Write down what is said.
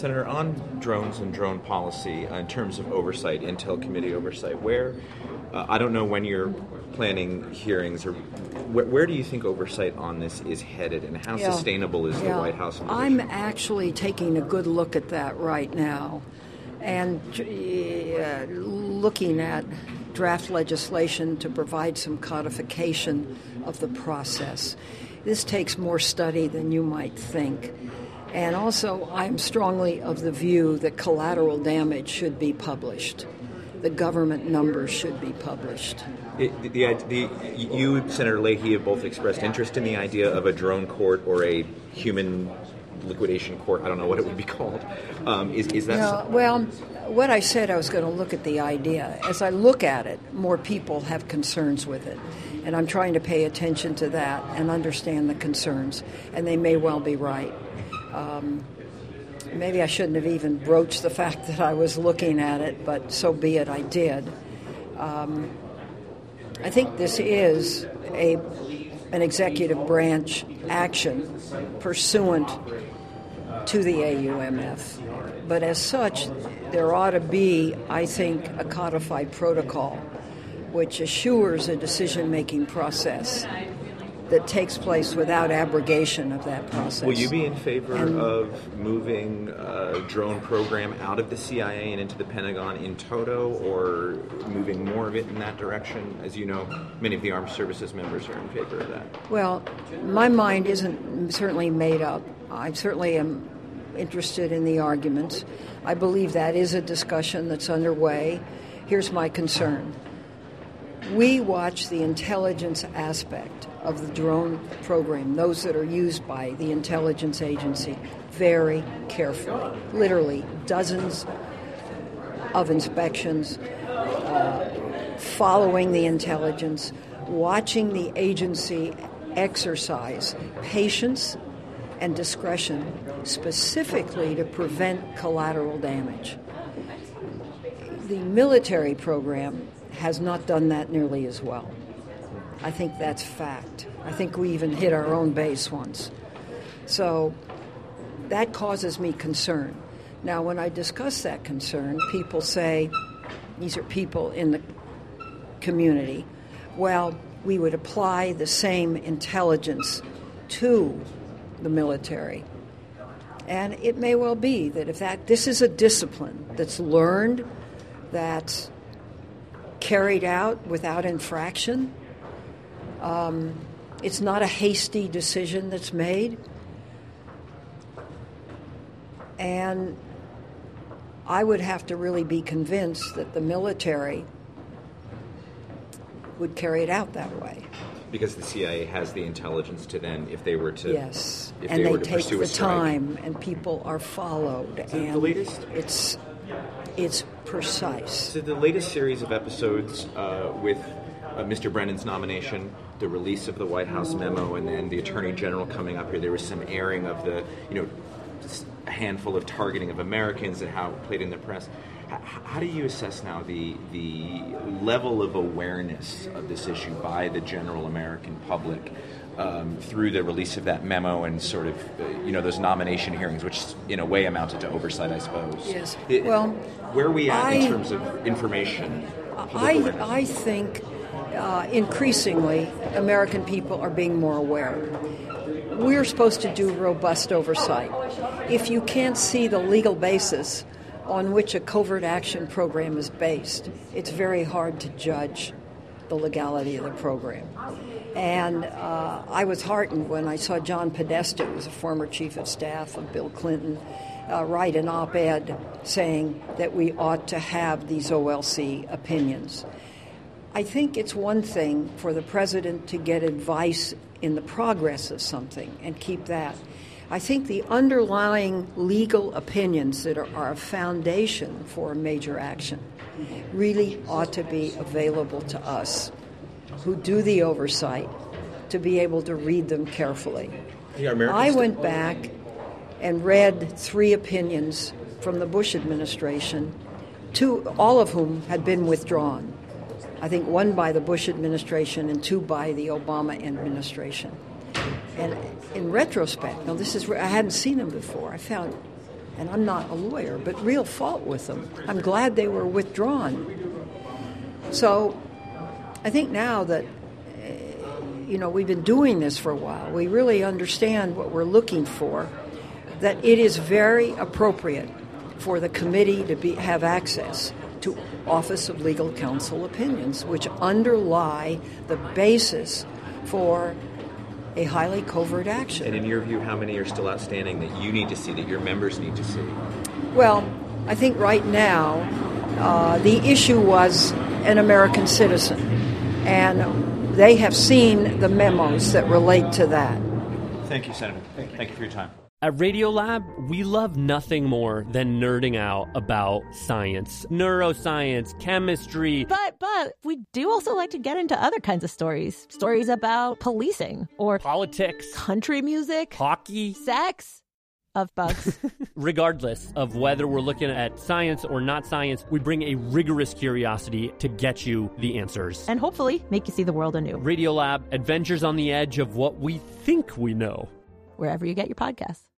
Senator, on drones and drone policy, in terms of oversight, Intel Committee oversight, I don't know when you're planning hearings, or where do you think oversight on this is headed, and how sustainable is the White House? I'm actually taking a good look at that right now, and looking at draft legislation to provide some codification of the process. This takes more study than you might think. And also, I'm strongly of the view that collateral damage should be published. The government numbers should be published. You, Senator Leahy, have both expressed interest in the idea of a drone court or a human liquidation court. I don't know what it would be called. Is that? No, well, what I said, I was going to look at the idea. As I look at it, more people have concerns with it. And I'm trying to pay attention to that and understand the concerns. And they may well be right. Maybe I shouldn't have even broached the fact that I was looking at it, but so be it, I did. I think this is an executive branch action pursuant to the AUMF. But as such, there ought to be, I think, a codified protocol which assures a decision-making process that takes place without abrogation of that process. Will you be in favor of moving a drone program out of the CIA and into the Pentagon in toto, or moving more of it in that direction? As you know, many of the armed services members are in favor of that. Well, my mind isn't certainly made up. I certainly am interested in the arguments. I believe that is a discussion that's underway. Here's my concern. We watch the intelligence aspect of the drone program, those that are used by the intelligence agency, very carefully. Literally dozens of inspections, following the intelligence, watching the agency exercise patience and discretion specifically to prevent collateral damage. The military program has not done that nearly as well. I think that's fact. I think we even hit our own base once. So that causes me concern. Now, when I discuss that concern, people say, these are people in the community, well, we would apply the same intelligence to the military. And it may well be that if this is a discipline that's learned, that's carried out without infraction, it's not a hasty decision that's made. And I would have to really be convinced that the military would carry it out that way. Because the CIA has the intelligence to then, if they were to... Yes, and they take the time, and people are followed. And the latest? It's precise. So the latest series of episodes with Mr. Brennan's nomination, the release of the White House memo, and then the Attorney General coming up here, there was some airing of the, a handful of targeting of Americans and how it played in the press. How do you assess now the level of awareness of this issue by the general American public through the release of that memo and sort of, those nomination hearings, which in a way amounted to oversight, I suppose? Yes. Where are we at in terms of information? I think increasingly American people are being more aware. We're supposed to do robust oversight. If you can't see the legal basis on which a covert action program is based, it's very hard to judge the legality of the program. And I was heartened when I saw John Podesta, who was a former chief of staff of Bill Clinton, write an op-ed saying that we ought to have these OLC opinions. I think it's one thing for the president to get advice in the progress of something and keep that. I think the underlying legal opinions that are a foundation for a major action really ought to be available to us who do the oversight to be able to read them carefully. I went back and read 3 opinions from the Bush administration, all of whom had been withdrawn. I think 1 by the Bush administration and 2 by the Obama administration. And in retrospect, now I hadn't seen them before, I found and I'm not a lawyer, but real fault with them. I'm glad they were withdrawn. So I think now that, we've been doing this for a while, we really understand what we're looking for, that it is very appropriate for the committee to have access to Office of Legal Counsel opinions, which underlie the basis for a highly covert action. And in your view, how many are still outstanding that you need to see, that your members need to see? Well, I think right now the issue was an American citizen, and they have seen the memos that relate to that. Thank you, Senator. Thank you for your time. At Radiolab, we love nothing more than nerding out about science, neuroscience, chemistry. But we do also like to get into other kinds of stories. Stories about policing or politics, country music, hockey, sex, of bugs. Regardless of whether we're looking at science or not science, we bring a rigorous curiosity to get you the answers. And hopefully make you see the world anew. Radiolab, adventures on the edge of what we think we know. Wherever you get your podcasts.